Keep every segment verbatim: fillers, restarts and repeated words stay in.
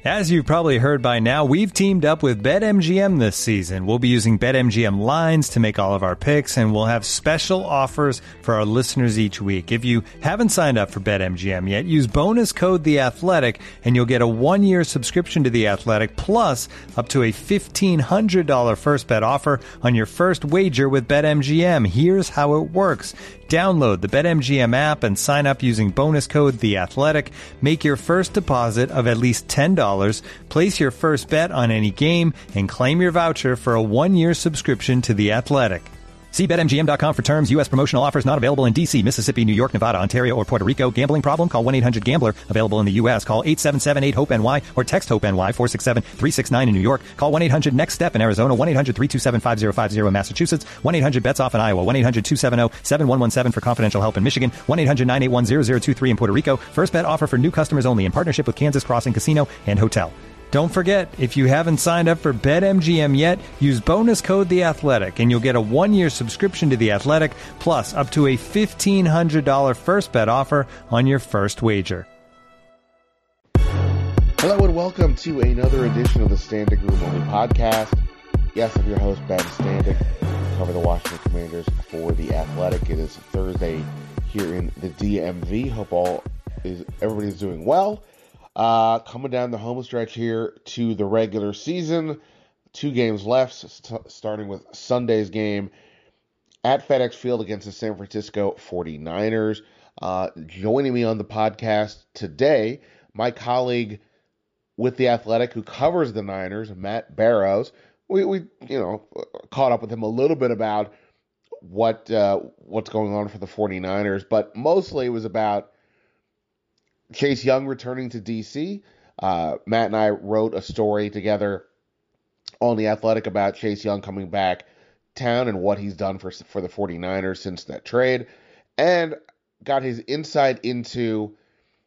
As you've probably heard by now, we've teamed up with BetMGM this season. We'll be using BetMGM lines to make all of our picks, and we'll have special offers for our listeners each week. If you haven't signed up for BetMGM yet, use bonus code The Athletic, and you'll get a one-year subscription to The Athletic, plus up to a fifteen hundred dollars first bet offer on your first wager with BetMGM. Here's how it works. Download the BetMGM app and sign up using bonus code The Athletic. Make your first deposit of at least ten dollars. Place your first bet on any game and claim your voucher for a one-year subscription to The Athletic. See Bet M G M dot com for terms. U S promotional offers not available in D C, Mississippi, New York, Nevada, Ontario, or Puerto Rico. Gambling problem? Call one eight hundred gambler. Available in the U S. Call eight seven seven eight hope N Y or text HOPE-NY four six seven three six nine in New York. Call one eight hundred next step in Arizona. one eight hundred three two seven five zero five zero in Massachusetts. one eight hundred bets off in Iowa. one eight hundred two seven zero seven one one seven for confidential help in Michigan. one eight hundred nine eight one zero zero two three in Puerto Rico. First bet offer for new customers only in partnership with Kansas Crossing Casino and Hotel. Don't forget, if you haven't signed up for BetMGM yet, use bonus code The Athletic, and you'll get a one-year subscription to The Athletic, plus up to a fifteen hundred dollars first bet offer on your first wager. Hello and welcome to another edition of the Standig Room Only podcast. Yes, I'm your host, Ben Standig. I cover the Washington Commanders for The Athletic. It is Thursday here in the D M V. Hope all is everybody's doing well. Uh, coming down the home stretch here to the regular season. Two games left, st- starting with Sunday's game at FedEx Field against the San Francisco forty-niners. Uh, joining me on the podcast today, my colleague with The Athletic who covers the Niners, Matt Barrows. We, we you know, caught up with him a little bit about what uh, what's going on for the forty-niners, but mostly it was about Chase Young returning to D C. Uh, Matt and I wrote a story together on The Athletic about Chase Young coming back town and what he's done for, for the forty-niners since that trade, and got his insight into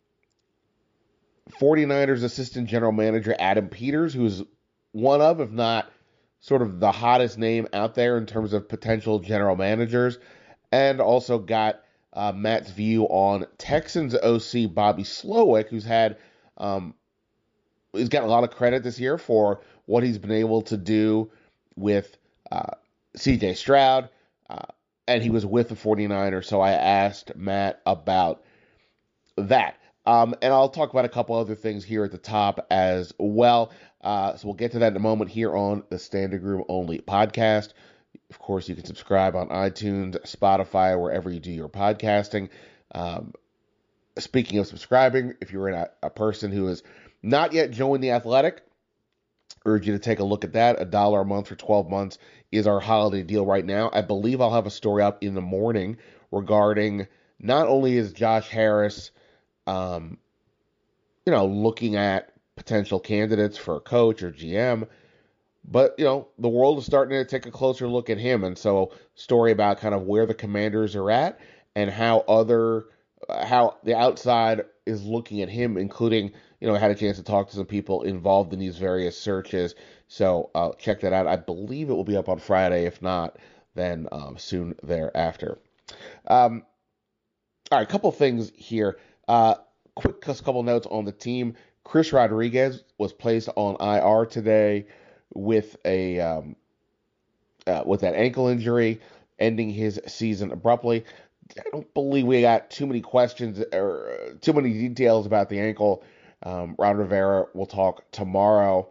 forty-niners assistant general manager Adam Peters, who's one of, if not sort of the hottest name out there in terms of potential general managers, and also got Uh, Matt's view on Texans O C Bobby Slowik, who's had, um, he's gotten a lot of credit this year for what he's been able to do with uh, C J Stroud, uh, and he was with the forty-niners, so I asked Matt about that. Um, and I'll talk about a couple other things here at the top as well, uh, so we'll get to that in a moment here on the Standig Room Only podcast. Of course, you can subscribe on iTunes, Spotify, wherever you do your podcasting. Um, speaking of subscribing, if you're a, a person who has not yet joined The Athletic, I urge you to take a look at that. A dollar a month for twelve months is our holiday deal right now. I believe I'll have a story up in the morning regarding not only is Josh Harris, um, you know, looking at potential candidates for a coach or G M, but, you know, the world is starting to take a closer look at him. And so story about kind of where the Commanders are at and how other, uh, how the outside is looking at him, including, you know, I had a chance to talk to some people involved in these various searches. So uh, check that out. I believe it will be up on Friday. If not, then um, soon thereafter. Um, all right, a couple things here. Uh, quick just couple notes on the team. Chris Rodriguez was placed on I R today with a um, uh, with that ankle injury, ending his season abruptly. I don't believe we got too many questions or too many details about the ankle. Um, Ron Rivera will talk tomorrow.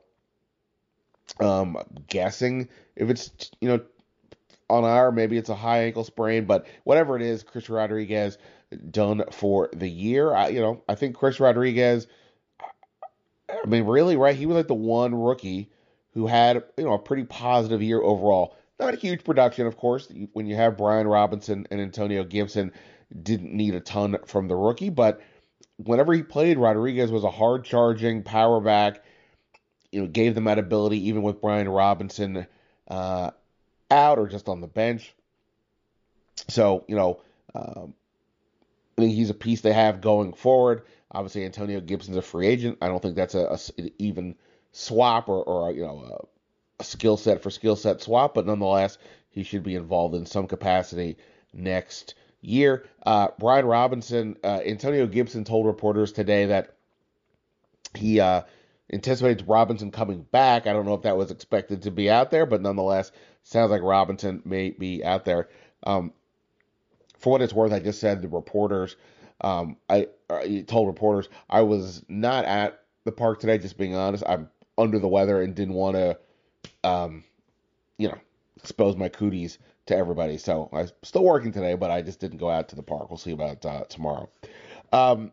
Um, I'm guessing if it's, you know, on I R, maybe it's a high ankle sprain, but whatever it is, Chris Rodriguez done for the year. I, you know, I think Chris Rodriguez, I mean, really, right? He was like the one rookie who had, you know, a pretty positive year overall. Not a huge production, of course. When you have Brian Robinson and Antonio Gibson, didn't need a ton from the rookie, but whenever he played, Rodriguez was a hard-charging power back. You know, gave them that ability even with Brian Robinson uh, out or just on the bench. So, you know, um, I think he's a piece they have going forward. Obviously, Antonio Gibson's a free agent. I don't think that's a, a an even swap or, or you know, a, a skill set for skill set swap, but nonetheless, he should be involved in some capacity next year. Uh, Brian Robinson, uh, Antonio Gibson told reporters today that he uh, anticipates Robinson coming back. I don't know if that was expected to be out there, but nonetheless, sounds like Robinson may be out there. Um, for what it's worth, I just said the reporters, um, I, I told reporters I was not at the park today, just being honest. I'm under the weather and didn't want to, um, you know, expose my cooties to everybody. So I'm still working today, but I just didn't go out to the park. We'll see about uh, tomorrow. Um,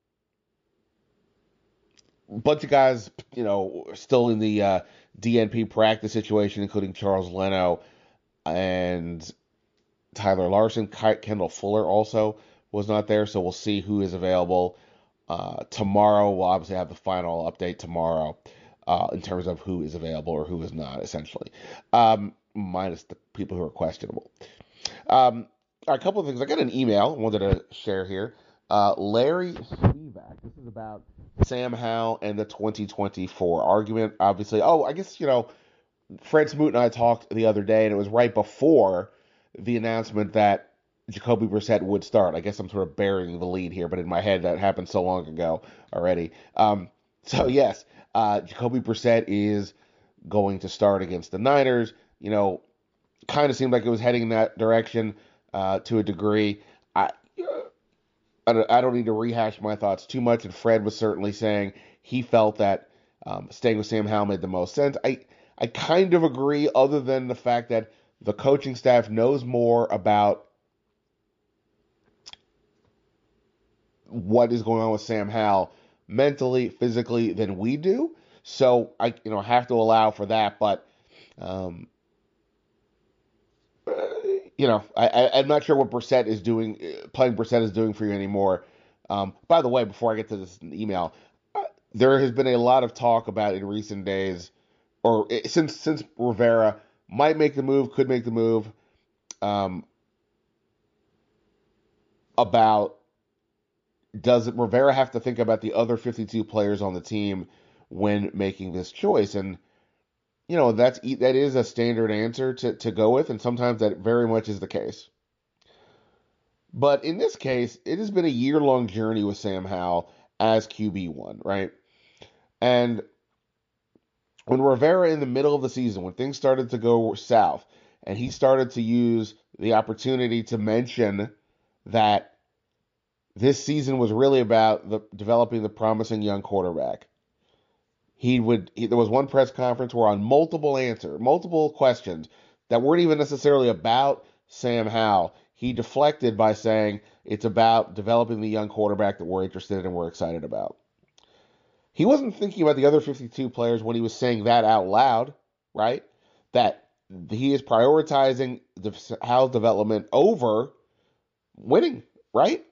bunch of guys, you know, still in the uh, D N P practice situation, including Charles Leno and Tyler Larson. Kendall Fuller also was not there, so we'll see who is available uh, tomorrow. We'll obviously have the final update tomorrow uh, in terms of who is available or who is not, essentially, um, minus the people who are questionable. Um, a couple of things. I got an email I wanted to share here. Uh, Larry Spivak. This is about Sam Howell and the twenty twenty-four argument. Obviously, oh, I guess, you know, Fred Smoot and I talked the other day, and it was right before the announcement that Jacoby Brissett would start. I guess I'm sort of burying the lead here, but in my head that happened so long ago already. Um, so yes, uh, Jacoby Brissett is going to start against the Niners. You know, kind of seemed like it was heading in that direction uh, to a degree. I, I don't, I don't need to rehash my thoughts too much, and Fred was certainly saying he felt that um, staying with Sam Howell made the most sense. I, I kind of agree, other than the fact that the coaching staff knows more about what is going on with Sam Howell mentally, physically than we do. So I, you know, have to allow for that. But, um, you know, I, I, I'm not sure what Brissett is doing, playing Brissett is doing for you anymore. Um, by the way, before I get to this email, uh, there has been a lot of talk about in recent days, or since since Rivera might make the move, could make the move, um, about does Rivera have to think about the other fifty-two players on the team when making this choice? And, you know, that's that is a standard answer to, to go with, and sometimes that very much is the case. But in this case, it has been a year-long journey with Sam Howell as Q B one, right? And when Rivera, in the middle of the season, when things started to go south, and he started to use the opportunity to mention that this season was really about the, developing the promising young quarterback, he would. He, there was one press conference where on multiple answer, multiple questions that weren't even necessarily about Sam Howell, he deflected by saying it's about developing the young quarterback that we're interested in and we're excited about. He wasn't thinking about the other fifty-two players when he was saying that out loud, right? That he is prioritizing the Howell development over winning, right?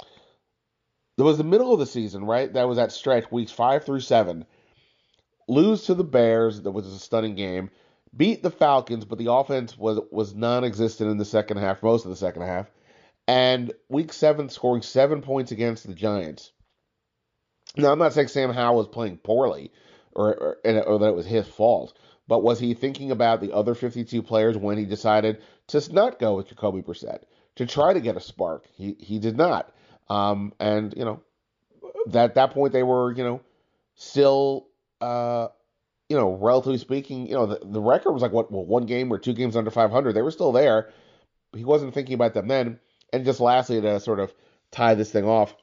There was the middle of the season, right? That was that stretch, weeks five through seven. Lose to the Bears, that was a stunning game. Beat the Falcons, but the offense was was non-existent in the second half, most of the second half. And week seven, scoring seven points against the Giants. Now, I'm not saying Sam Howell was playing poorly or, or, or that it was his fault, but was he thinking about the other fifty-two players when he decided to not go with Jacoby Brissett, to try to get a spark? He he did not. Um, and, you know, that, at that point they were, you know, still, uh, you know, relatively speaking, you know, the, the record was like, what, well, one game or two games under five hundred. They were still there. He wasn't thinking about them then. And just lastly, to sort of tie this thing off,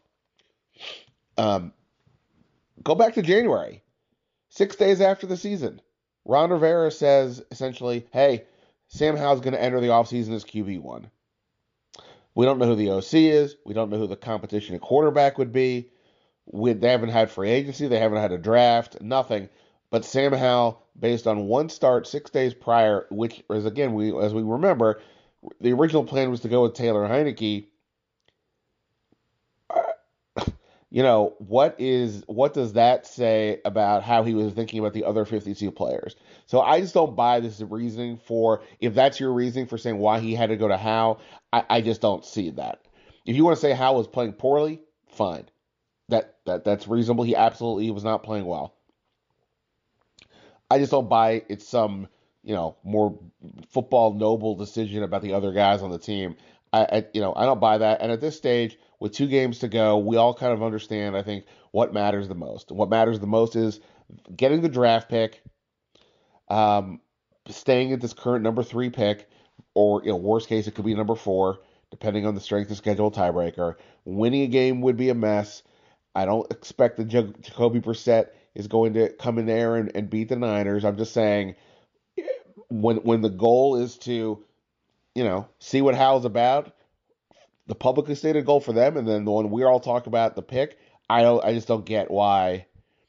um, go back to January, six days after the season. Ron Rivera says, essentially, hey, Sam Howell's going to enter the offseason as Q B one. We don't know who the O C is. We don't know who the competition at quarterback would be. We, they haven't had free agency. They haven't had a draft, nothing. But Sam Howell, based on one start six days prior, which is, again, we as we remember, the original plan was to go with Taylor Heinicke. You know, what is what does that say about how he was thinking about the other fifty-two players? So I just don't buy this reasoning for, if that's your reasoning for saying why he had to go to Howell, I, I just don't see that. If you want to say Howell was playing poorly, fine. That that that's reasonable. He absolutely was not playing well. I just don't buy it's some, you know, more football noble decision about the other guys on the team. I, I you know, I don't buy that. And at this stage, with two games to go, we all kind of understand, I think, what matters the most. What matters the most is getting the draft pick, um, staying at this current number three pick, or you know, worst case, it could be number four, depending on the strength of schedule tiebreaker. Winning a game would be a mess. I don't expect that J- Jacoby Brissett is going to come in there and, and beat the Niners. I'm just saying, when when the goal is to, you know, see what Hal's about, the publicly stated goal for them, and then the one we're all talking about, the pick, I don't, I just don't get why.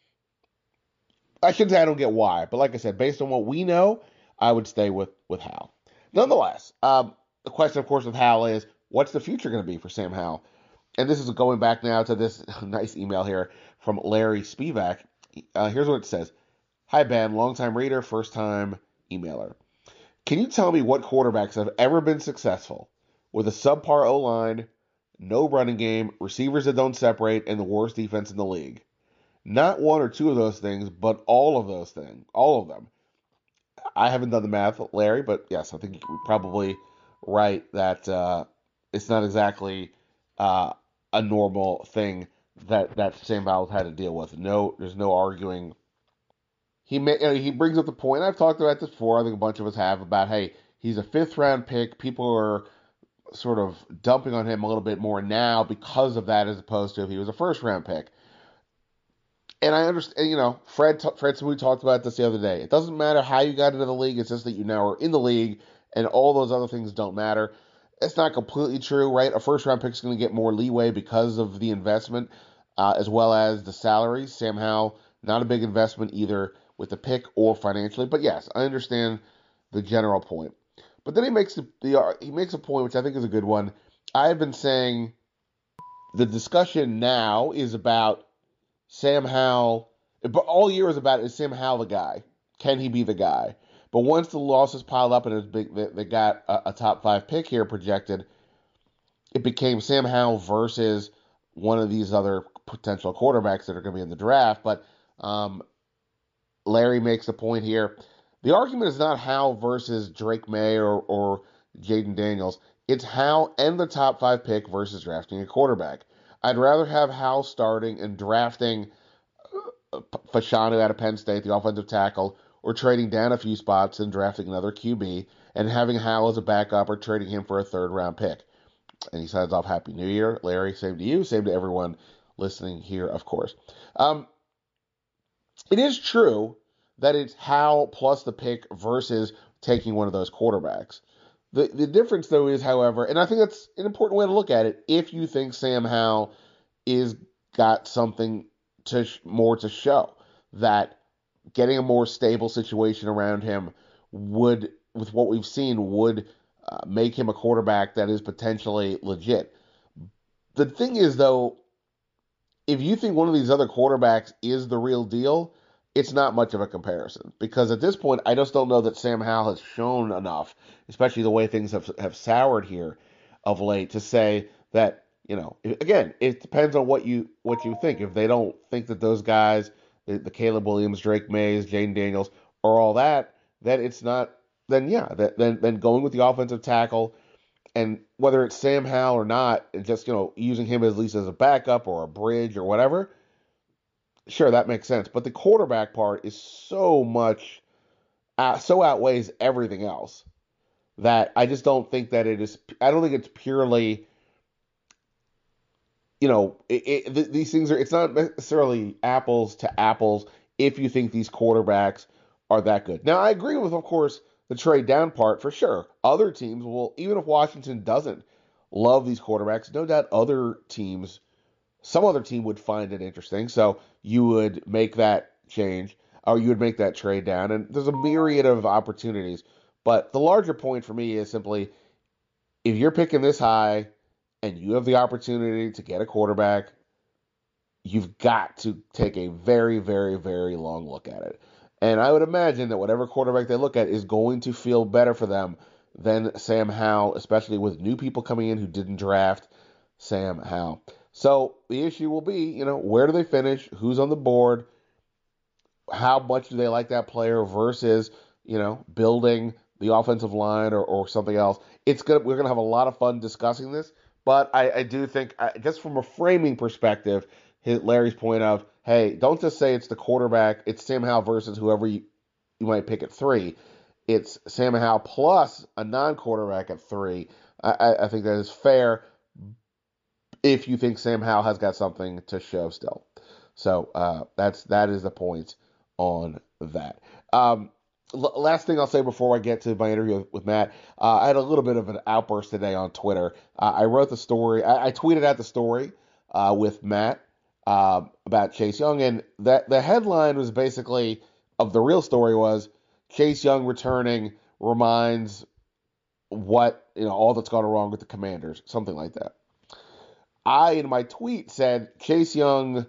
I shouldn't say I don't get why, but like I said, based on what we know, I would stay with with Hal. Nonetheless, um, the question, of course, with Hal is, what's the future going to be for Sam Howell? And this is going back now to this nice email here from Larry Spivak. Uh, here's what it says. Hi, Ben, longtime reader, first time emailer. Can you tell me what quarterbacks have ever been successful with a subpar O-line, no running game, receivers that don't separate, and the worst defense in the league? Not one or two of those things, but all of those things. All of them. I haven't done the math, Larry, but yes, I think you're probably right that uh, it's not exactly uh, a normal thing that, that Sam Howell's had to deal with. No, there's no arguing. He may, you know, he brings up the point, I've talked about this before, I think a bunch of us have, about, hey, he's a fifth round pick. People are sort of dumping on him a little bit more now because of that, as opposed to if he was a first round pick. And I understand, you know, Fred Fred Smooth talked about this the other day. It doesn't matter how you got into the league. It's just that you now are in the league, and all those other things don't matter. It's not completely true, right? A first-round pick is going to get more leeway because of the investment, uh, as well as the salaries. Sam Howell, not a big investment either with the pick or financially. But yes, I understand the general point. But then he makes the, the he makes a point, which I think is a good one. I've been saying the discussion now is about Sam Howell, but all year is about, is Sam Howell the guy? Can he be the guy? But once the losses piled up and it was big, they, they got a, a top five pick here projected, it became Sam Howell versus one of these other potential quarterbacks that are going to be in the draft. But um, Larry makes a point here. The argument is not Howell versus Drake May or, or Jaden Daniels. It's Howell and the top five pick versus drafting a quarterback. I'd rather have Howell starting and drafting Fashanu out of Penn State, the offensive tackle, or trading down a few spots and drafting another Q B, and having Howell as a backup or trading him for a third-round pick. And he signs off, Happy New Year. Larry, same to you, same to everyone listening here, of course. Um, it is true that it's Howell plus the pick versus taking one of those quarterbacks. The the difference, though, is, however, and I think that's an important way to look at it, if you think Sam Howell is got something to more to show, that getting a more stable situation around him would, with what we've seen, would uh, make him a quarterback that is potentially legit. The thing is, though, if you think one of these other quarterbacks is the real deal, it's not much of a comparison, because at this point, I just don't know that Sam Howell has shown enough, especially the way things have have soured here of late, to say that, you know, again, it depends on what you what you think. If they don't think that those guys, the, the Caleb Williams, Drake Mays, Jaden Daniels, are all that, then it's not, then yeah, that, then then going with the offensive tackle, and whether it's Sam Howell or not, and just, you know, using him at least as a backup or a bridge or whatever, sure, that makes sense. But the quarterback part is so much, uh, so outweighs everything else, that I just don't think that it is, I don't think it's purely, you know, it, it, th- these things are, it's not necessarily apples to apples if you think these quarterbacks are that good. Now, I agree with, of course, the trade down part for sure. Other teams will, even if Washington doesn't love these quarterbacks, no doubt other teams, some other team would find it interesting. So you would make that change, or you would make that trade down. And there's a myriad of opportunities. But the larger point for me is simply, if you're picking this high and you have the opportunity to get a quarterback, you've got to take a very, very, very long look at it. And I would imagine that whatever quarterback they look at is going to feel better for them than Sam Howell, especially with new people coming in who didn't draft Sam Howell. So the issue will be, you know, where do they finish? Who's on the board? How much do they like that player versus, you know, building the offensive line or, or something else? It's gonna we're gonna have a lot of fun discussing this, but I, I do think, I, just from a framing perspective, his, Larry's point of, hey, don't just say it's the quarterback, it's Sam Howell versus whoever you, you might pick at three. It's Sam Howell plus a non-quarterback at three. I, I think that is fair if you think Sam Howell has got something to show still. So uh, that's that is the point on that. Um, l- last thing I'll say before I get to my interview with, with Matt, uh, I had a little bit of an outburst today on Twitter. Uh, I wrote the story. I, I tweeted out the story uh, with Matt uh, about Chase Young, and that the headline was basically of the real story was Chase Young returning reminds what you know all that's gone wrong with the Commanders, something like that. I in my tweet said Chase Young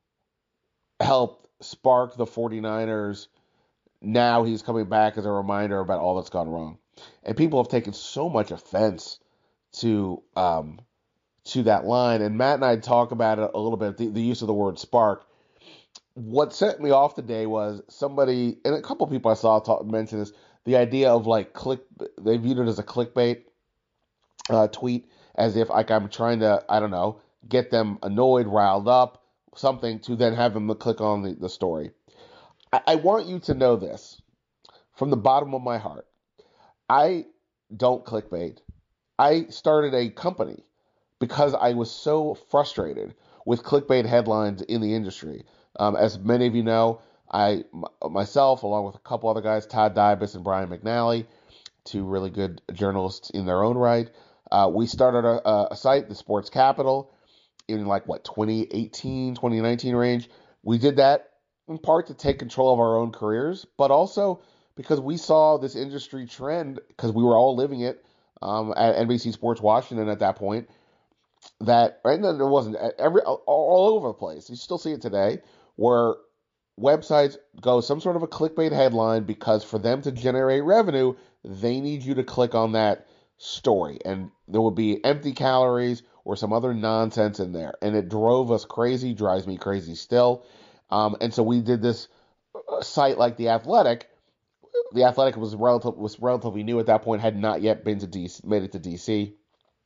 helped spark the 49ers. Now he's coming back as a reminder about all that's gone wrong. And people have taken so much offense to um, to that line. And Matt and I talk about it a little bit, the, the use of the word spark. What set me off today was somebody, and a couple people I saw talk, mention this, the idea of like click, they viewed it as a clickbait uh, tweet, as if like I'm trying to, I don't know, get them annoyed, riled up, something to then have them click on the, the story. I, I want you to know this from the bottom of my heart. I don't clickbait. I started a company because I was so frustrated with clickbait headlines in the industry. Um, as many of you know, I m- myself, along with a couple other guys, Todd Dybus and Brian McNally, two really good journalists in their own right, uh, we started a, a site, the Sports Capital, in like, what, twenty eighteen, twenty nineteen range. We did that in part to take control of our own careers, but also because we saw this industry trend, because we were all living it um, at N B C Sports Washington at that point, that, right, and there wasn't, every all, all over the place. You still see it today, where websites go some sort of a clickbait headline because for them to generate revenue, they need you to click on that story. And there would be empty calories or some other nonsense in there. And it drove us crazy, drives me crazy still. Um, and so we did this site like The Athletic. The Athletic was, relative, was relatively new at that point, had not yet been to D C, made it to D C.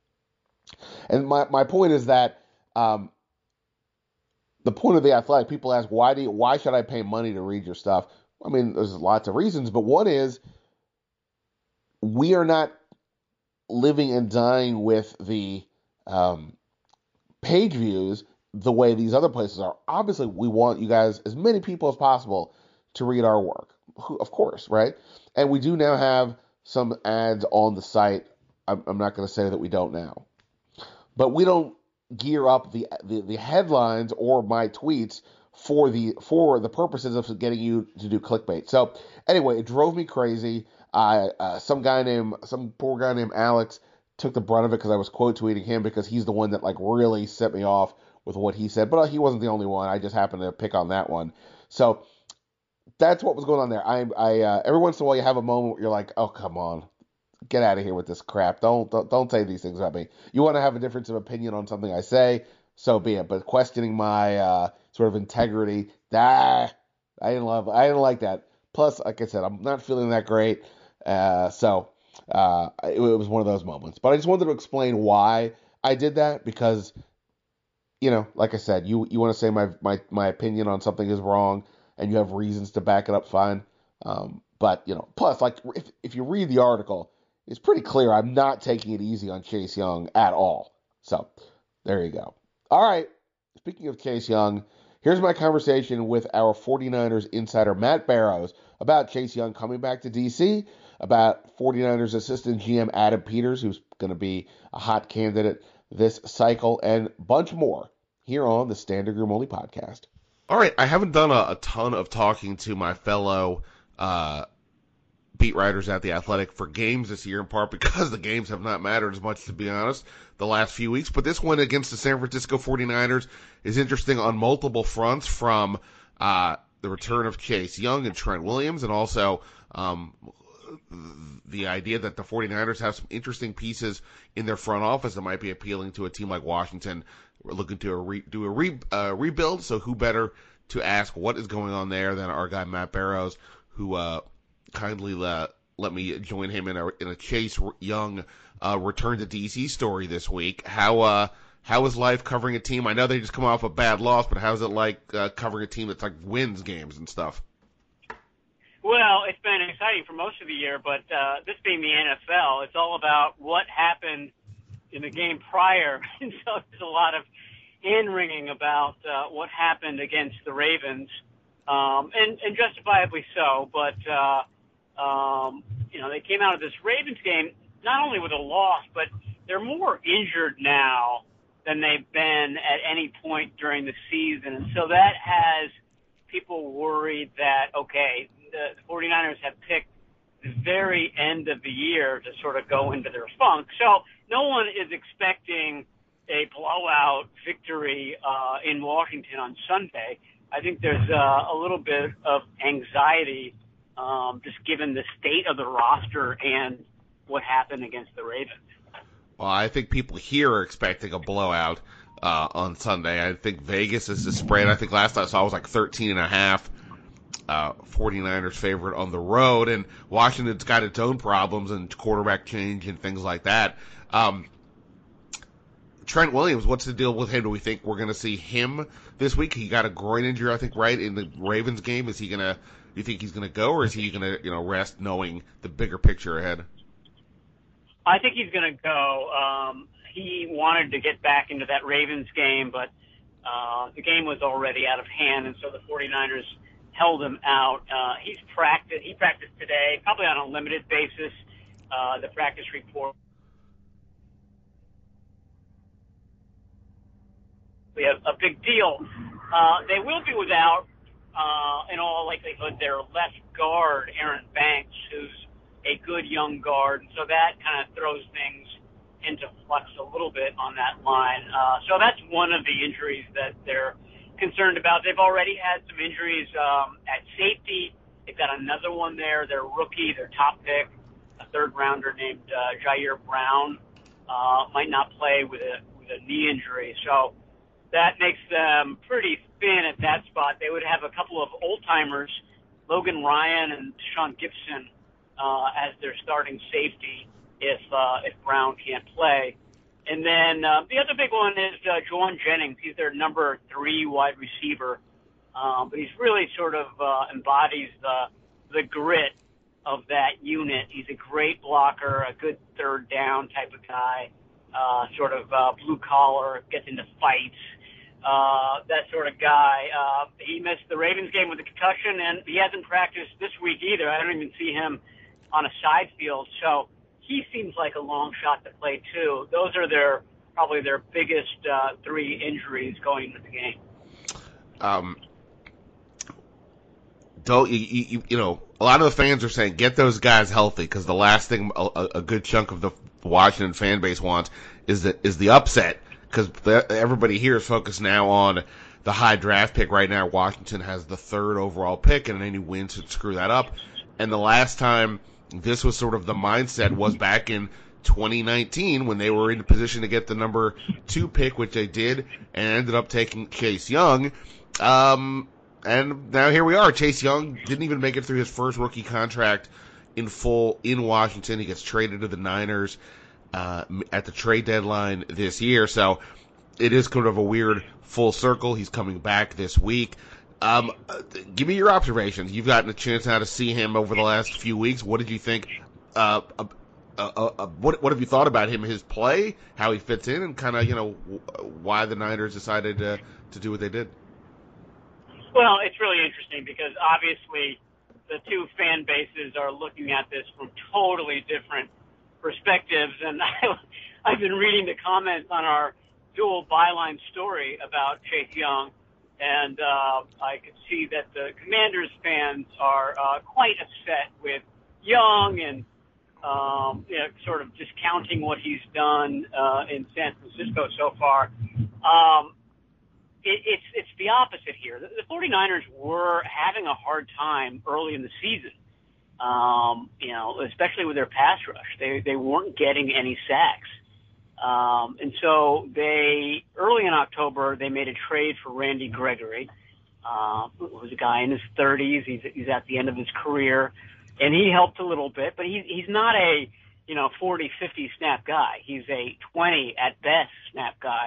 And my, my point is that um, the point of The Athletic, people ask, why do you, why should I pay money to read your stuff? I mean, there's lots of reasons, but one is we are not living and dying with the um, page views the way these other places are. Obviously, we want you guys, as many people as possible, to read our work, of course, right? And we do now have some ads on the site. I'm, I'm not going to say that we don't now, but we don't gear up the, the the headlines or my tweets for the for the purposes of getting you to do clickbait. So anyway, it drove me crazy. I uh, some guy named some poor guy named Alex took the brunt of it because I was quote tweeting him because he's the one that like really set me off with what he said. But he wasn't the only one. I just happened to pick on that one. So that's what was going on there. I I uh, every once in a while you have a moment where you're like, oh come on, get out of here with this crap. Don't, don't don't say these things about me. You want to have a difference of opinion on something I say, so be it. But questioning my uh, sort of integrity, ah, I didn't love. I didn't like that. Plus, like I said, I'm not feeling that great. Uh, so uh, it, it was one of those moments. But I just wanted to explain why I did that because, you know, like I said, you you want to say my my my opinion on something is wrong, and you have reasons to back it up, fine. Um, but you know, plus, like if if you read the article, it's pretty clear I'm not taking it easy on Chase Young at all. So there you go. All right. Speaking of Chase Young, here's my conversation with our 49ers insider Matt Barrows about Chase Young coming back to D C, about 49ers assistant G M Adam Peters, who's going to be a hot candidate this cycle, and a bunch more here on the Standig Room Only podcast. All right. I haven't done a, a ton of talking to my fellow uh beat writers at The Athletic for games this year, in part because the games have not mattered as much, to be honest, the last few weeks. But this one against the San Francisco 49ers is interesting on multiple fronts, from uh, the return of Chase Young and Trent Williams, and also um, the idea that the 49ers have some interesting pieces in their front office that might be appealing to a team like Washington. We're looking to a re- do a re- uh, rebuild, so who better to ask what is going on there than our guy Matt Barrows, who uh, kindly let, let me join him in a in a Chase Young uh, return to D C story this week. How uh how is life covering a team? I know they just come off a bad loss, but how's it like uh, covering a team that's like wins games and stuff? Well, it's been exciting for most of the year, but uh, this being the N F L, it's all about what happened in the game prior. And so there's a lot of hand-wringing about uh, what happened against the Ravens, um, and, and justifiably so. But, uh, um, you know, they came out of this Ravens game not only with a loss, but they're more injured now than they've been at any point during the season. And so that has people worried that, okay, the, the 49ers have picked the very end of the year to sort of go into their funk. So no one is expecting a blowout victory uh, in Washington on Sunday. I think there's uh, a little bit of anxiety um, just given the state of the roster and what happened against the Ravens. Well, I think people here are expecting a blowout uh, on Sunday. I think Vegas is the spread. I think last I saw it was like thirteen and a half. Uh, 49ers favorite on the road, and Washington's got its own problems and quarterback change and things like that. Um, Trent Williams, what's the deal with him? Do we think we're going to see him this week? He got a groin injury, I think, right in the Ravens game. Is he going to? Do you think he's going to go, or is he going to, you know, rest knowing the bigger picture ahead? I think he's going to go. Um, he wanted to get back into that Ravens game, but uh, the game was already out of hand, and so the 49ers held him out. Uh, he's practiced. He practiced today, probably on a limited basis. Uh, the practice report. We have a big deal. Uh, they will be without, uh, in all likelihood, their left guard, Aaron Banks, who's a good young guard. So that kind of throws things into flux a little bit on that line. Uh, so that's one of the injuries that they're concerned about. They've already had some injuries um, at safety. They've got another one there. Their rookie, their top pick, a third rounder named uh, Jair Brown, uh, might not play with a with a knee injury. So that makes them pretty thin at that spot. They would have a couple of old timers, Logan Ryan and Sean Gibson, uh, as their starting safety if uh, if Brown can't play. And then uh, the other big one is uh, Juwan Jennings. He's their number three wide receiver, um, but he's really sort of uh, embodies the the grit of that unit. He's a great blocker, a good third down type of guy, uh, sort of uh, blue collar, gets into fights, uh, that sort of guy. Uh, he missed the Ravens game with a concussion, and he hasn't practiced this week either. I don't even see him on a side field. So he seems like a long shot to play too. Those are their probably their biggest uh, three injuries going into the game. Um, don't you, you you know a lot of the fans are saying get those guys healthy because the last thing a, a good chunk of the Washington fan base wants is the is the upset because everybody here is focused now on the high draft pick right now. Washington has the third overall pick, and any wins would screw that up. And the last time this was sort of the mindset was back in twenty nineteen when they were in a position to get the number two pick, which they did, and ended up taking Chase Young. Um, and now here we are. Chase Young didn't even make it through his first rookie contract in full in Washington. He gets traded to the Niners uh, at the trade deadline this year. So it is kind of a weird full circle. He's coming back this week. Um, give me your observations. You've gotten a chance now to see him over the last few weeks. What did you think? Uh, uh, uh, uh, what what have you thought about him, his play, how he fits in, and kind of you know why the Niners decided to to do what they did? Well, it's really interesting because obviously the two fan bases are looking at this from totally different perspectives, and I, I've been reading the comments on our dual byline story about Chase Young. And uh, I could see that the Commanders fans are uh, quite upset with Young and um, you know, sort of discounting what he's done uh, in San Francisco so far. Um, it, it's it's the opposite here. The, the 49ers were having a hard time early in the season, um, you know, especially with their pass rush. They they weren't getting any sacks. Um, and so they, early in October, they made a trade for Randy Gregory, uh, who was a guy in his thirties. He's, he's at the end of his career, and he helped a little bit, but he, he's not a, you know, forty, fifty snap guy. He's a twenty at best snap guy.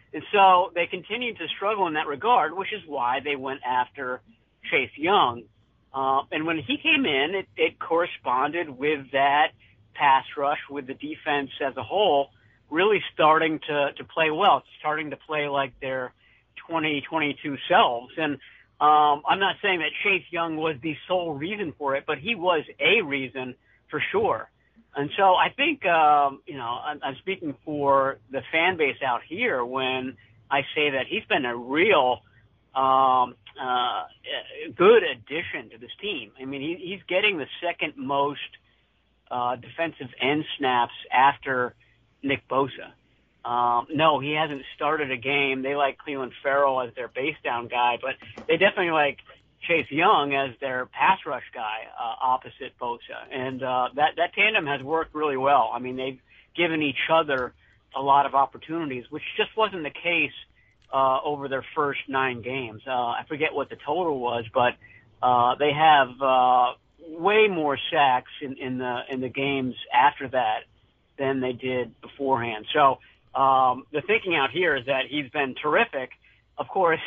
And so they continued to struggle in that regard, which is why they went after Chase Young. Uh, and when he came in, it, it corresponded with that pass rush, with the defense as a whole really starting to, to play well, starting to play like their twenty twenty-two selves. And um, I'm not saying that Chase Young was the sole reason for it, but he was a reason for sure. And so I think, um, you know, I'm, I'm speaking for the fan base out here when I say that he's been a real um, uh, good addition to this team. I mean, he, he's getting the second most uh, defensive end snaps after Nick Bosa. Um, no, he hasn't started a game. They like Cleveland Farrell as their base down guy, but they definitely like Chase Young as their pass rush guy uh, opposite Bosa. And uh, that, that tandem has worked really well. I mean, they've given each other a lot of opportunities, which just wasn't the case uh, over their first nine games. Uh, I forget what the total was, but uh, they have uh, way more sacks in, in the in the games after that than they did beforehand. So um, the thinking out here is that he's been terrific. Of course,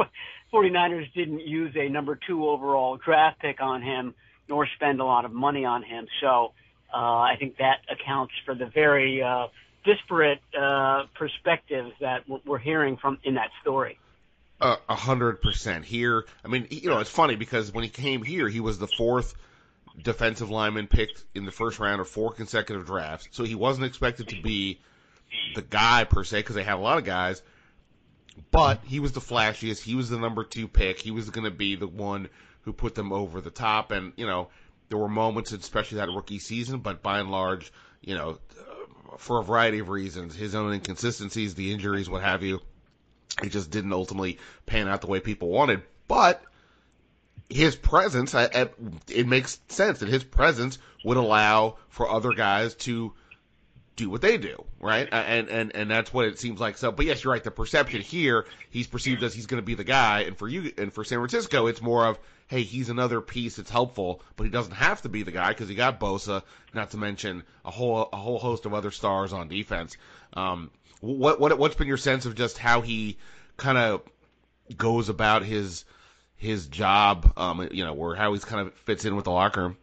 49ers didn't use a number two overall draft pick on him, nor spend a lot of money on him. So uh, I think that accounts for the very uh, disparate uh, perspectives that we're hearing from in that story. A uh, hundred percent here. I mean, you know, it's funny because when he came here, he was the fourth defensive lineman picked in the first round of four consecutive drafts. So he wasn't expected to be the guy per se, because they have a lot of guys, but he was the flashiest. He was the number two pick. He was going to be the one who put them over the top. And, you know, there were moments, especially that rookie season, but by and large, you know, for a variety of reasons, his own inconsistencies, the injuries, what have you, it just didn't ultimately pan out the way people wanted. But his presence, it makes sense that his presence would allow for other guys to do what they do, right? And and and that's what it seems like. So, but yes, you're right. The perception here, he's perceived as he's going to be the guy, and for you and for San Francisco, it's more of, hey, he's another piece that's helpful, but he doesn't have to be the guy because he got Bosa, not to mention a whole a whole host of other stars on defense. Um, what what what's been your sense of just how he kind of goes about his his job, um, you know, or how he's kind of fits in with the locker room?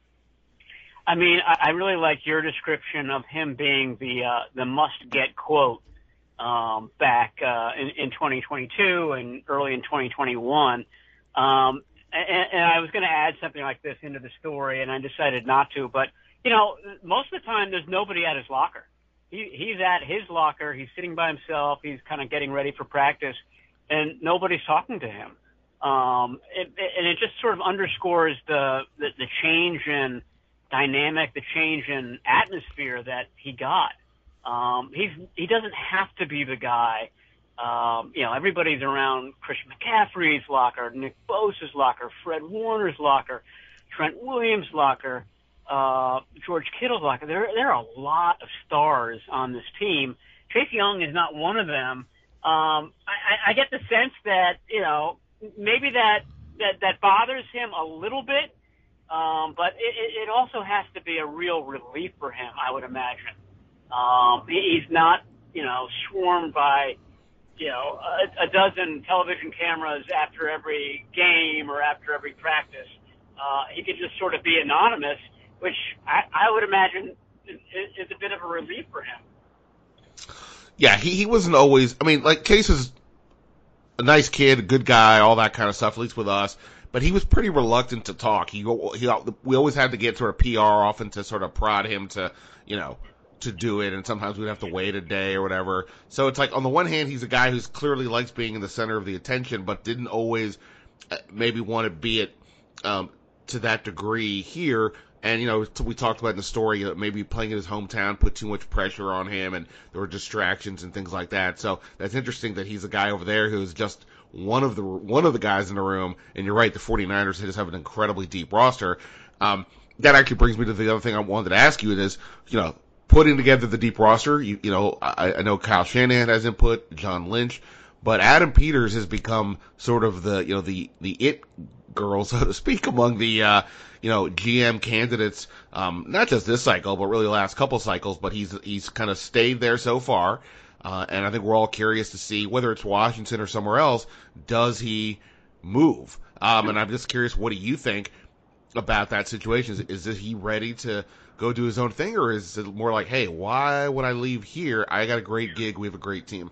I mean, I, I really like your description of him being the uh, the must-get quote um, back uh, in, in twenty twenty-two and early in twenty twenty-one. Um, and, and I was going to add something like this into the story, and I decided not to. But, you know, most of the time there's nobody at his locker. He, he's at his locker. He's sitting by himself. He's kind of getting ready for practice, and nobody's talking to him. Um, it, and it just sort of underscores the, the, the change in dynamic, the change in atmosphere that he got. Um, he's, he doesn't have to be the guy. Um, you know, everybody's around Christian McCaffrey's locker, Nick Bosa's locker, Fred Warner's locker, Trent Williams' locker, uh, George Kittle's locker. There, there are a lot of stars on this team. Chase Young is not one of them. Um, I, I get the sense that, you know, maybe that, that, that bothers him a little bit. Um, but it, it also has to be a real relief for him, I would imagine. Um, he's not, you know, swarmed by, you know, a, a dozen television cameras after every game or after every practice. Uh, he could just sort of be anonymous, which I, I would imagine is, is a bit of a relief for him. Yeah, he, he wasn't always, I mean, like, Case is a nice kid, a good guy, all that kind of stuff, at least with us. But he was pretty reluctant to talk. He, he, we always had to get sort of P R often to sort of prod him to, you know, to do it. And sometimes we'd have to wait a day or whatever. So it's like, on the one hand, he's a guy who's clearly likes being in the center of the attention, but didn't always maybe want to be it, um, to that degree here. And, you know, we talked about in the story that maybe playing in his hometown put too much pressure on him and there were distractions and things like that. So that's interesting that he's a guy over there who's just one of the one of the guys in the room. And you're right, the 49ers just have an incredibly deep roster. Um, that actually brings me to the other thing I wanted to ask you is, you know, putting together the deep roster. You, you know, I, I know Kyle Shanahan has input, John Lynch, but Adam Peters has become sort of the, you know, the, the it girl, so to speak, among the, uh, you know, G M candidates, um, not just this cycle, but really the last couple cycles, but he's, he's kind of stayed there so far. Uh, and I think we're all curious to see whether it's Washington or somewhere else, does he move? Um, and I'm just curious, what do you think about that situation? Is, is he ready to go do his own thing, or is it more like, hey, why would I leave here? I got a great gig. We have a great team.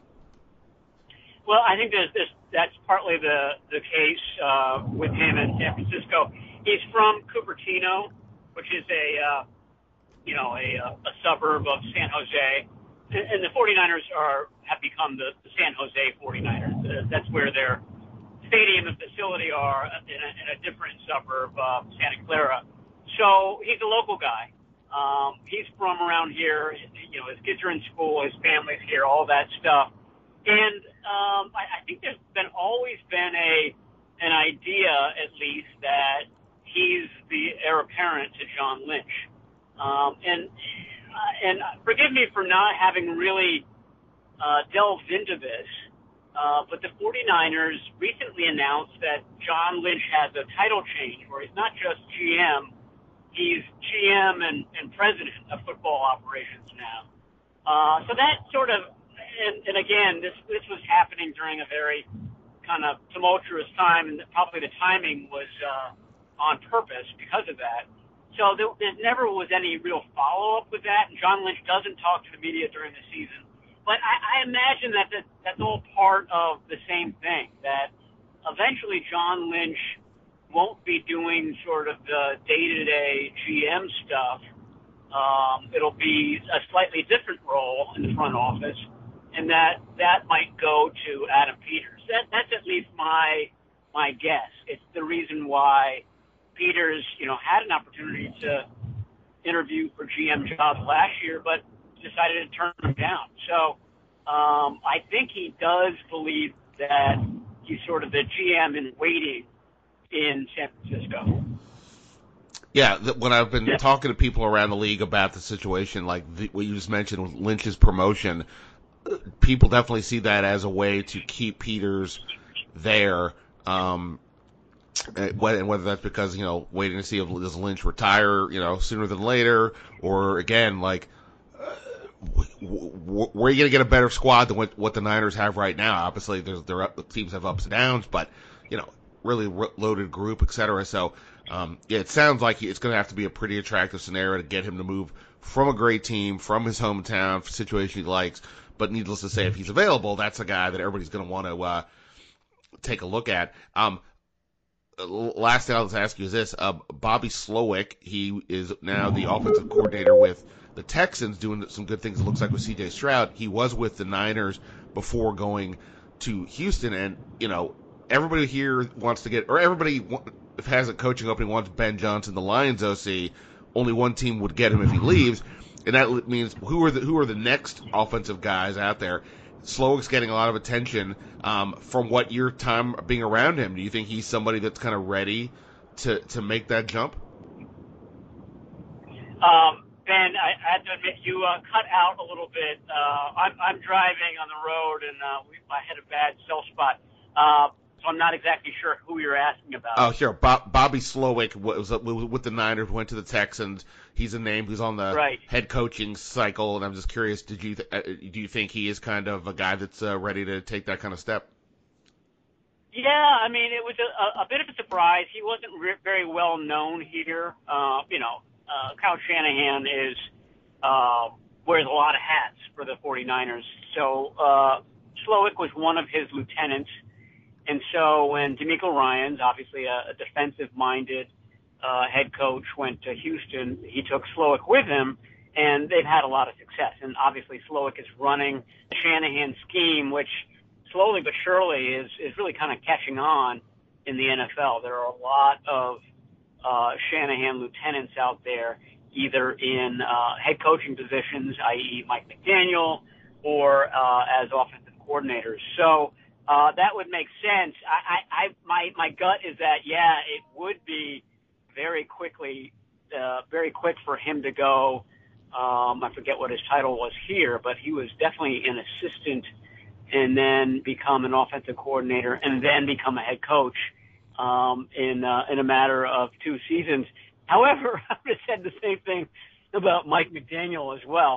Well, I think there's this, that's partly the, the case uh, with him in San Francisco. He's from Cupertino, which is a, uh, you know, a, a suburb of San Jose. And, and the 49ers are have become the, the San Jose 49ers. Uh, that's where their stadium and facility are in a, in a different suburb, uh, Santa Clara. So he's a local guy. Um, he's from around here. You know, his kids are in school, his family's here, all that stuff. And um, I, I think there's been always been a an idea, at least, that he's the heir apparent to John Lynch. Um, and uh, and forgive me for not having really uh, delved into this, uh, but the 49ers recently announced that John Lynch has a title change where he's not just G M, he's G M and, and president of football operations now. Uh, so that sort of, and, and again, this this was happening during a very kind of tumultuous time, and probably the timing was uh, on purpose because of that. So there, there never was any real follow-up with that, and John Lynch doesn't talk to the media during the season. But I, I imagine that, that that's all part of the same thing, that eventually John Lynch won't be doing sort of the day-to-day G M stuff. Um, it'll be a slightly different role in the front office, and that that might go to Adam Peters. That, that's at least my my guess. It's the reason why Peters, you know, had an opportunity to interview for G M jobs last year, but decided to turn them down. So um, I think he does believe that he's sort of the G M in waiting in San Francisco. Yeah, when I've been yeah. talking to people around the league about the situation, like the, what you just mentioned with Lynch's promotion, people definitely see that as a way to keep Peters there. Um, and whether that's because, you know, waiting to see if does Lynch retire, you know, sooner than later, or again, like, uh, where are you going to get a better squad than what, what the Niners have right now? Obviously, there's their teams have ups and downs, but, you know, really loaded group, et cetera. So, um, yeah, it sounds like it's going to have to be a pretty attractive scenario to get him to move from a great team, from his hometown, situation he likes. But needless to say, if he's available, that's a guy that everybody's going to want to uh, take a look at. Um, last thing I'll ask you is this. Uh, Bobby Slowick, he is now the offensive coordinator with the Texans, doing some good things, it looks like, with C J Stroud. He was with the Niners before going to Houston, and, you know, everybody here wants to get, or everybody if has a coaching opening wants Ben Johnson, the Lions O C. Only one team would get him if he leaves, and that means who are the who are the next offensive guys out there? Slowick's getting a lot of attention um, from what your time being around him. Do you think he's somebody that's kind of ready to, to make that jump? Um, Ben, I, I have to admit, you uh, cut out a little bit. Uh, I'm, I'm driving on the road, and uh, we, I had a bad cell spot. Uh, So I'm not exactly sure who you're asking about. Oh, sure. Bob, Bobby Slowick was with the Niners, went to the Texans. He's a name who's on the right. head coaching cycle, and I'm just curious, did you th- do you think he is kind of a guy that's uh, ready to take that kind of step? Yeah, I mean, it was a, a bit of a surprise. He wasn't re- very well known here. Uh, you know, uh, Kyle Shanahan is uh, wears a lot of hats for the 49ers. So uh, Slowick was one of his lieutenants. And so when DeMeco Ryans, obviously a, a defensive-minded uh, head coach, went to Houston, he took Slowick with him, and they've had a lot of success. And obviously Slowick is running the Shanahan scheme, which slowly but surely is, is really kind of catching on in the N F L. There are a lot of uh, Shanahan lieutenants out there, either in uh, head coaching positions, that is. Mike McDaniel, or uh, as offensive coordinators. So Uh, that would make sense. I, I, I, my, my gut is that, yeah, it would be very quickly, uh, very quick for him to go. Um, I forget what his title was here, but he was definitely an assistant and then become an offensive coordinator and then become a head coach, um, in, uh, in a matter of two seasons. However, I would have said the same thing about Mike McDaniel as well.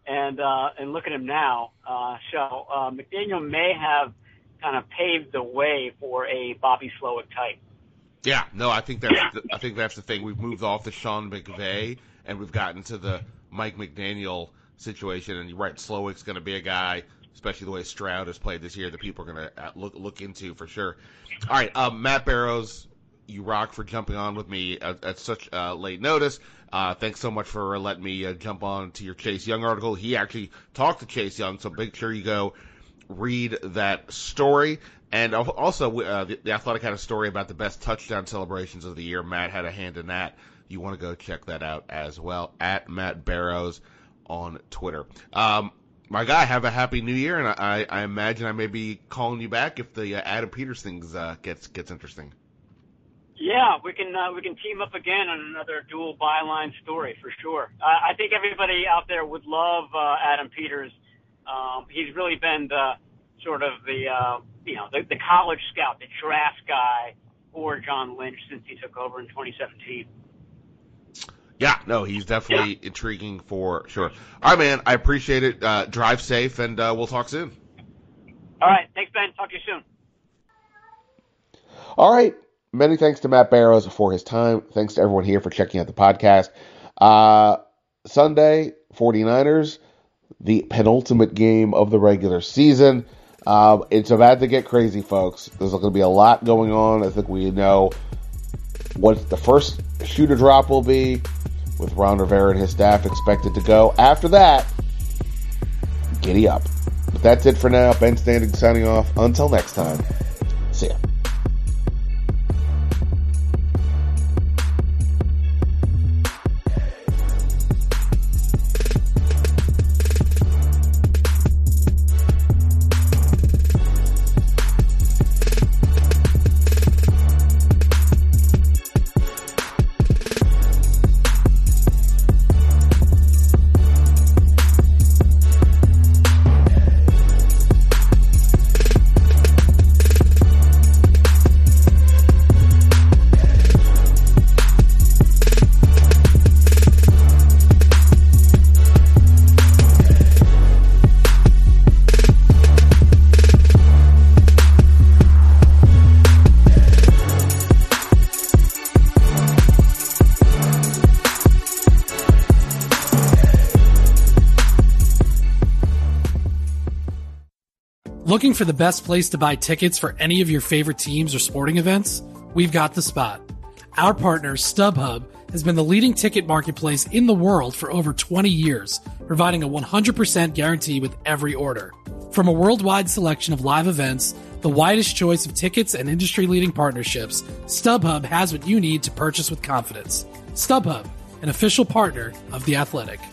And uh, and look at him now. Uh, so uh, McDaniel may have kind of paved the way for a Bobby Slowik type. Yeah, no, I think that's the, I think that's the thing. We've moved off the Sean McVay and we've gotten to the Mike McDaniel situation. And you're right, Slowik's going to be a guy, especially the way Stroud has played this year, that people are going to look look into for sure. All right, um, Matt Barrows, you rock for jumping on with me at, at such uh, late notice. Uh, thanks so much for letting me uh, jump on to your Chase Young article. He actually talked to Chase Young, so make sure you go read that story. And also, uh, the, the Athletic had a story about the best touchdown celebrations of the year. Matt had a hand in that. You want to go check that out as well, at Matt Barrows on Twitter. Um, my guy, have a happy new year, and I, I imagine I may be calling you back if the uh, Adam Peters things uh, gets gets interesting. Yeah, we can uh, we can team up again on another dual byline story for sure. Uh, I think everybody out there would love uh, Adam Peters. Um, he's really been the sort of the uh, you know the, the college scout, the draft guy for John Lynch since he took over in twenty seventeen. Yeah, no, he's definitely yeah. intriguing for sure. All right, man, I appreciate it. Uh, drive safe, and uh, we'll talk soon. All right, thanks, Ben. Talk to you soon. All right. Many thanks to Matt Barrows for his time. Thanks to everyone here for checking out the podcast. Uh, Sunday, 49ers, the penultimate game of the regular season. Um, it's about to get crazy, folks. There's going to be a lot going on. I think we know what the first shooter drop will be, with Ron Rivera and his staff expected to go. After that, giddy up. But that's it for now. Ben Standing signing off. Until next time, see ya. Looking for the best place to buy tickets for any of your favorite teams or sporting events? We've got the spot. Our partner, StubHub, has been the leading ticket marketplace in the world for over twenty years, providing a one hundred percent guarantee with every order. From a worldwide selection of live events, the widest choice of tickets, and industry-leading partnerships, StubHub has what you need to purchase with confidence. StubHub, an official partner of The Athletic.